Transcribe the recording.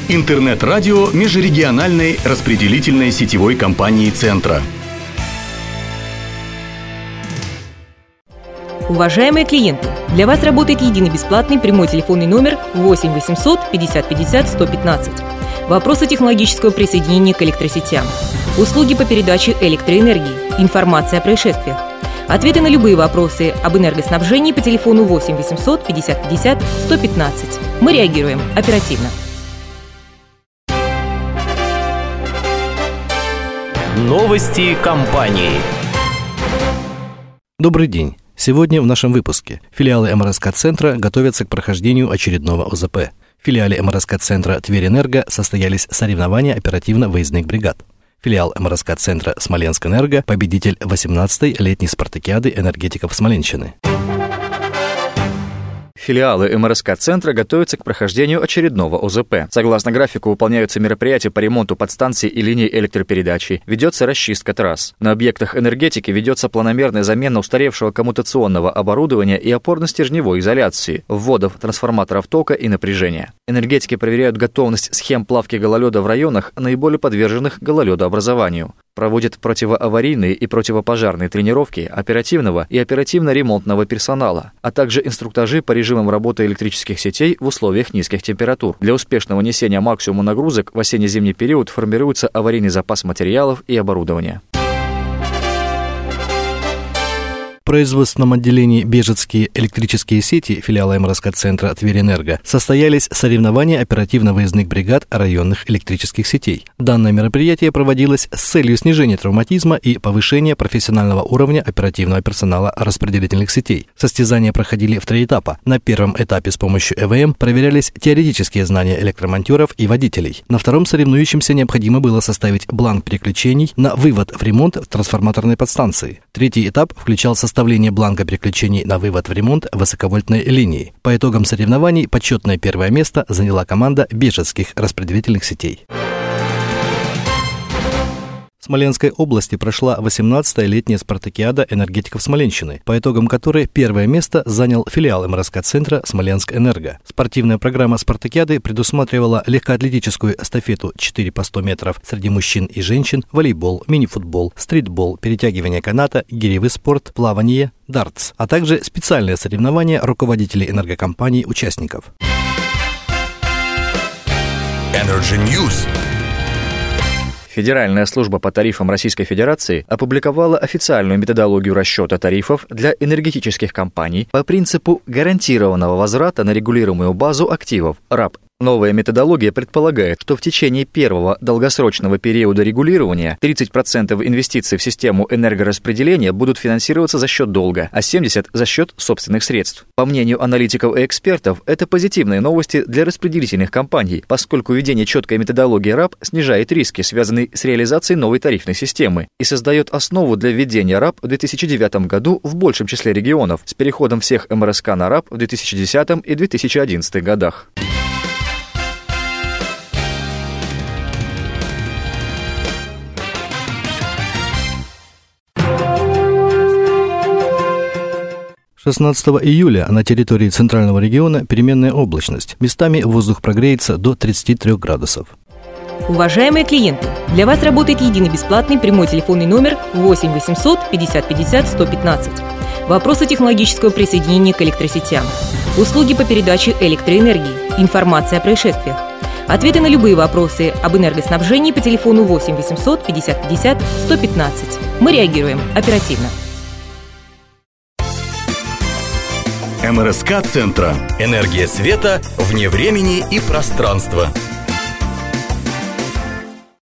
Интернет-радио межрегиональной распределительной сетевой компании «Центра». Уважаемые клиенты, для вас работает единый бесплатный прямой телефонный номер 8 800 50 50 115. Вопросы технологического присоединения к электросетям, услуги по передаче электроэнергии, информация о происшествиях. Ответы на любые вопросы об энергоснабжении по телефону 8 800 50 50 115. Мы реагируем оперативно. Новости компании. Добрый день. Сегодня в нашем выпуске филиалы МРСК-центра готовятся к прохождению очередного ОЗП. В филиале МРСК-центра «Тверь-Энерго» состоялись соревнования оперативно-выездных бригад. Филиал МРСК-центра «Смоленск-Энерго» – победитель 18-й летней спартакиады энергетиков Смоленщины. Филиалы МРСК-центра готовятся к прохождению очередного ОЗП. Согласно графику, выполняются мероприятия по ремонту подстанций и линий электропередачи, ведется расчистка трасс. На объектах энергетики ведется планомерная замена устаревшего коммутационного оборудования и опорно-стержневой изоляции, вводов трансформаторов тока и напряжения. Энергетики проверяют готовность схем плавки гололеда в районах, наиболее подверженных гололедообразованию. Проводят противоаварийные и противопожарные тренировки оперативного и оперативно-ремонтного персонала, а также инструктажи по режимам работы электрических сетей в условиях низких температур. Для успешного несения максимума нагрузок в осенне-зимний период формируется аварийный запас материалов и оборудования. В производственном отделении «Бежецкие электрические сети» филиала МРСК-центра «Тверь-Энерго» состоялись соревнования оперативно-выездных бригад районных электрических сетей. Данное мероприятие проводилось с целью снижения травматизма и повышения профессионального уровня оперативного персонала распределительных сетей. Состязания проходили в 3 этапа. На первом этапе с помощью ЭВМ проверялись теоретические знания электромонтеров и водителей. На втором соревнующимся необходимо было составить бланк переключений на вывод в ремонт трансформаторной подстанции. Третий этап включал составление бланка переключений на вывод в ремонт высоковольтной линии. По итогам соревнований почетное первое место заняла команда Бежецких распределительных сетей. В Смоленской области прошла 18-я летняя спартакиада энергетиков Смоленщины, по итогам которой первое место занял филиал МРСК-центра «Смоленск-Энерго». Спортивная программа спартакиады предусматривала легкоатлетическую эстафету 4 по 100 метров среди мужчин и женщин, волейбол, мини-футбол, стритбол, перетягивание каната, гиревый спорт, плавание, дартс, а также специальные соревнования руководителей энергокомпаний участников. Energy News. Федеральная служба по тарифам Российской Федерации опубликовала официальную методологию расчета тарифов для энергетических компаний по принципу гарантированного возврата на регулируемую базу активов РАП. Новая методология предполагает, что в течение первого долгосрочного периода регулирования 30% инвестиций в систему энергораспределения будут финансироваться за счет долга, а 70% за счет собственных средств. По мнению аналитиков и экспертов, это позитивные новости для распределительных компаний, поскольку введение четкой методологии РАП снижает риски, связанные с реализацией новой тарифной системы, и создает основу для введения РАП в 2009 году в большем числе регионов с переходом всех МРСК на РАП в 2010 и 2011 годах. С 16 июля на территории Центрального региона переменная облачность. Местами воздух прогреется до 33 градусов. Уважаемые клиенты, для вас работает единый бесплатный прямой телефонный номер 8 800 50 50 115. Вопросы технологического присоединения к электросетям, услуги по передаче электроэнергии, информация о происшествиях. Ответы на любые вопросы об энергоснабжении по телефону 8 800 50 50 115. Мы реагируем оперативно. МРСК-центра. Энергия света вне времени и пространства.